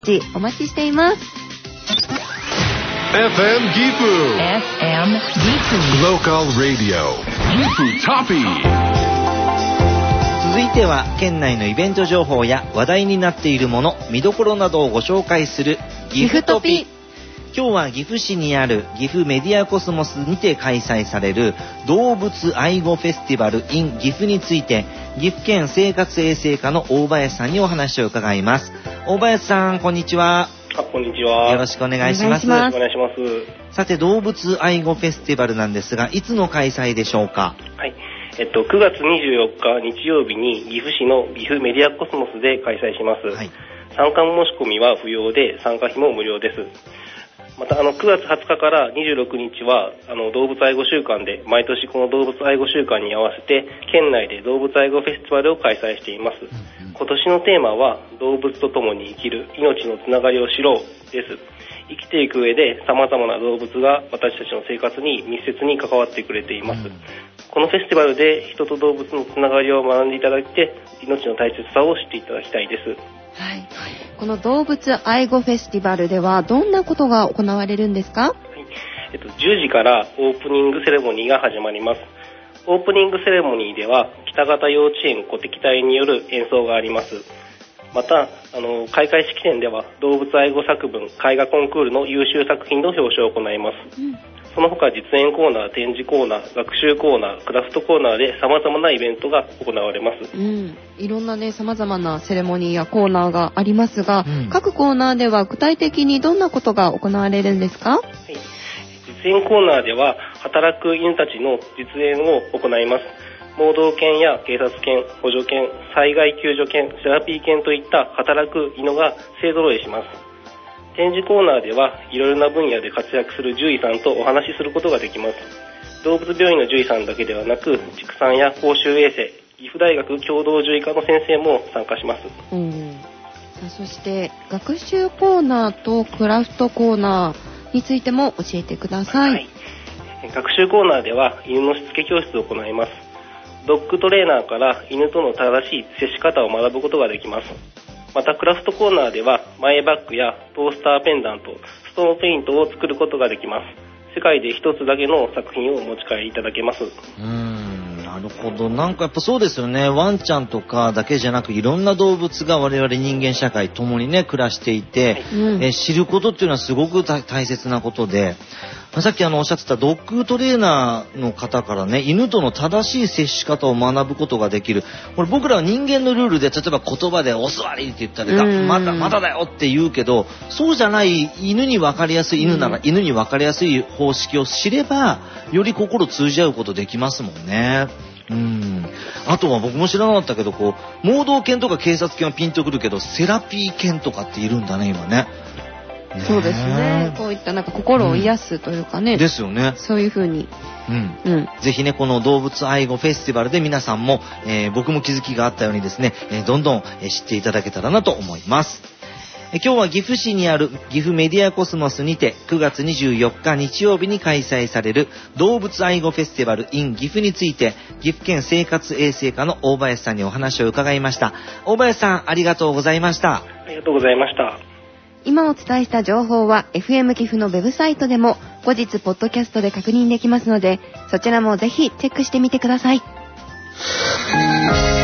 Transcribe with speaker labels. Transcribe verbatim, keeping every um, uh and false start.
Speaker 1: お待ちしています。
Speaker 2: エフエム ギフ
Speaker 3: エフエム ギフ
Speaker 2: Local Radio ギフトピ
Speaker 4: 続いては県内のイベント情報や話題になっているもの、見どころなどをご紹介するギフトピ。今日は岐阜市にある岐阜メディアコスモスにて開催される動物愛護フェスティバル in 岐阜について、岐阜県生活衛生課の大林さんにお話を伺います。大林さん、こんにちは。
Speaker 5: あ、こんにちは。
Speaker 4: よろしくお願いします。
Speaker 1: お願いします。
Speaker 5: お願いします。
Speaker 4: さて、動物愛護フェスティバルなんですが、いつの開催でしょうか？
Speaker 5: はい。えっと、くがつにじゅうよっか日曜日に岐阜市の岐阜メディアコスモスで開催します。はい、参加申し込みは不要で、参加費も無料です。また、あの、くがつはつかからにじゅうろくにちは、あの、動物愛護週間で、毎年この動物愛護週間に合わせて、県内で動物愛護フェスティバルを開催しています。うんうん、今年のテーマは、動物と共に生きる、命のつながりを知ろうです。生きていく上で様々な動物が私たちの生活に密接に関わってくれています。うん、このフェスティバルで人と動物のつながりを学んでいただいて、命の大切さを知っていただきたいです。
Speaker 1: はい、この動物愛護フェスティバルではどんなことが行われるんですか？はい、
Speaker 5: えっと、じゅうじからオープニングセレモニーが始まります。オープニングセレモニーでは北方幼稚園鼓笛隊による演奏があります。また、あの、開会式典では動物愛護作文絵画コンクールの優秀作品の表彰を行います。うん、その他実演コーナー、展示コーナー、学習コーナー、クラフトコーナーで様々なイベントが行われます。
Speaker 1: うん、いろんなね、様々なセレモニーやコーナーがありますが、うん、各コーナーでは具体的にどんなことが行われるんですか？はい、
Speaker 5: 実演コーナーでは働く犬たちの実演を行います。盲導犬や警察犬、補助犬、災害救助犬、セラピー犬といった働く犬が勢ぞろいします。展示コーナーではいろいろな分野で活躍する獣医さんとお話しすることができます。動物病院の獣医さんだけではなく、畜産や公衆衛生、岐阜大学共同獣医科の先生も参加します。
Speaker 1: うん、さあ、そして学習コーナーとクラフトコーナーについても教えてください。はい、
Speaker 5: 学習コーナーでは犬のしつけ教室を行います。ドッグトレーナーから犬との正しい接し方を学ぶことができます。またクラフトコーナーではマイバッグやトースターペンダント、ストーンペイントを作ることができます。世界で一つだけの作品をお持ち帰りいただけます。
Speaker 4: うーん、なるほど。なんかやっぱそうですよね。ワンちゃんとかだけじゃなく、いろんな動物が我々人間社会ともにね暮らしていて、はい、え知ることっていうのはすごく大切なことで、さっきあのおっしゃってたドッグトレーナーの方からね、犬との正しい接し方を学ぶことができる。これ僕らは人間のルールで、例えば言葉でお座りって言ったり、まだまだだよって言うけど、そうじゃない犬に分かりやすい犬なら犬に分かりやすい方式を知れば、より心通じ合うことできますもんね。うん。あとは僕も知らなかったけど、こう盲導犬とか警察犬はピンとくるけど、セラピー犬とかっているんだね今ね。
Speaker 1: そうですね。こういったなんか心を癒すというかね。
Speaker 4: うん、ですよね。
Speaker 1: そういう風に。
Speaker 4: うんうん、ぜひね、この動物愛護フェスティバルで皆さんも、えー、僕も気づきがあったようにですね、えー、どんどん、えー、知っていただけたらなと思います。えー、今日は岐阜市にある岐阜メディアコスモスにてくがつにじゅうよっか日曜日に開催される動物愛護フェスティバル in 岐阜について、岐阜県生活衛生課の大林さんにお話を伺いました。大林さん、ありがとうございました。
Speaker 5: ありがとうございました。
Speaker 1: 今お伝えした情報は エフエム 岐阜のウェブサイトでも後日ポッドキャストで確認できますので、そちらもぜひチェックしてみてください。